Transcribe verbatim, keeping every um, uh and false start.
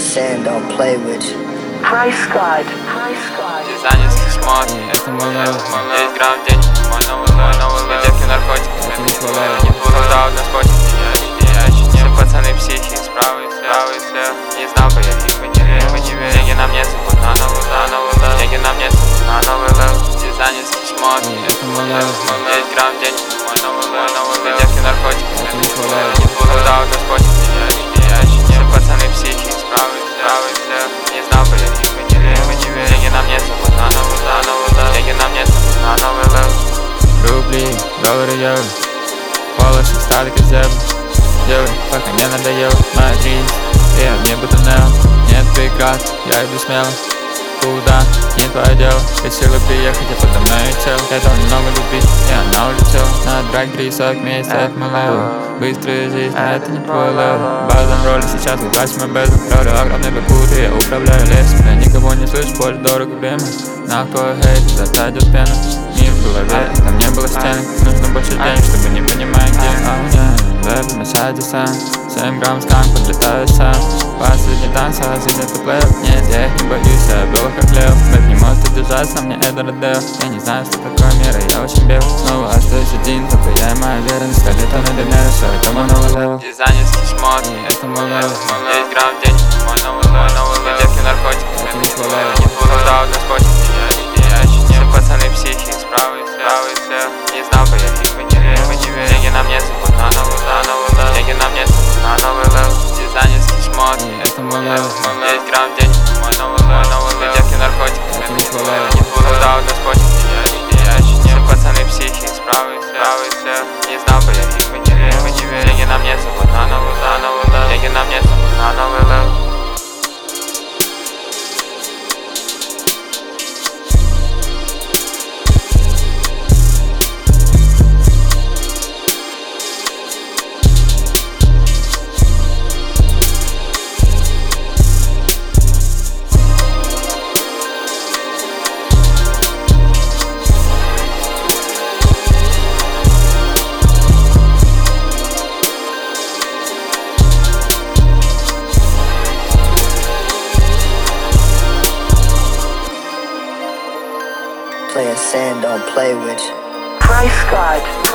sand, don't play with you. Price God, Price God. Дизайнерский шмот, это мой левел. десять грамм в день, мой новый левел. Девки наркотики, это не твой левел. Не буду даут на споте, я ощущаю. Все пацаны психи, справа и слева и слева. Не знал бы я их бы не верил. Деньги на мне сыпут на новый левел. Деньги на мне сыпут на новый левел. Дизайнерский шмот, это мой левел. десять грамм в день, мой новый левел. Девки наркотики, это не твой левел. Не буду даут на споте, я ощущаю. Все пацаны психи, справа и слева. Не знал бы я их бы не верил. Деньги на мне сыпут на новый левел. Деньги на мне сыпут на новый левел. Рубли, доллары, евро. Волосы стали как зебры. Делай, пока не надоел моя жизнь. И мне будто нео. Нет преград, я иду смело. Куда? Не твое дело. Решила приехать, я подо мной летел. Я дал немного любви, и она улетела. Надо брать три сорок месяцев, это мой левел. Быстрая жизнь, а это не твой левел. Базом роли сейчас угасть мой бездну. Роли огромный бакут, и я управляю лесом. Я никого не слышу, больше дорого время. На твой хейт, затадет пена. Мир в голове, там не было стенок. Нужно больше денег, чтобы не понимать, где. А у меня веб на сайте сам. семь грамм сканк, подлетаю сам. Последний танц, а жизнь это плеер. Нет, я их не боюсь, я белых как лев. Бэк не может удержаться, мне это родео. Я не знаю, что такое мир, и я очень бел. Снова остаюсь один, только я и моя верность. Сто лет на дневне, все это мой новый левел. Дизайнерский шмот, это мой левел. десять грамм в день, мой новый левел. Девки наркотики, это не твой левел. Не буду даут на споте, я ощущаю. Все пацаны психи, справа и слева. Не знал бы я их бы не верил. Деньги на мне сыпут на новый левел. Деньги на мне сыпут на новый левел. Дизайнерский шмот, это мой левел. десять грамм в день, мой новый левел. Девки наркотики, это не твой левел. Не буду даут на споте, я ощущаю. Все пацаны психи, справа и слева. Не знал бы я их бы не верил. Деньги на мне сыпут на новый левел. Деньги на мне сыпут на новый левел. Playing sand, don't play with you. Price God.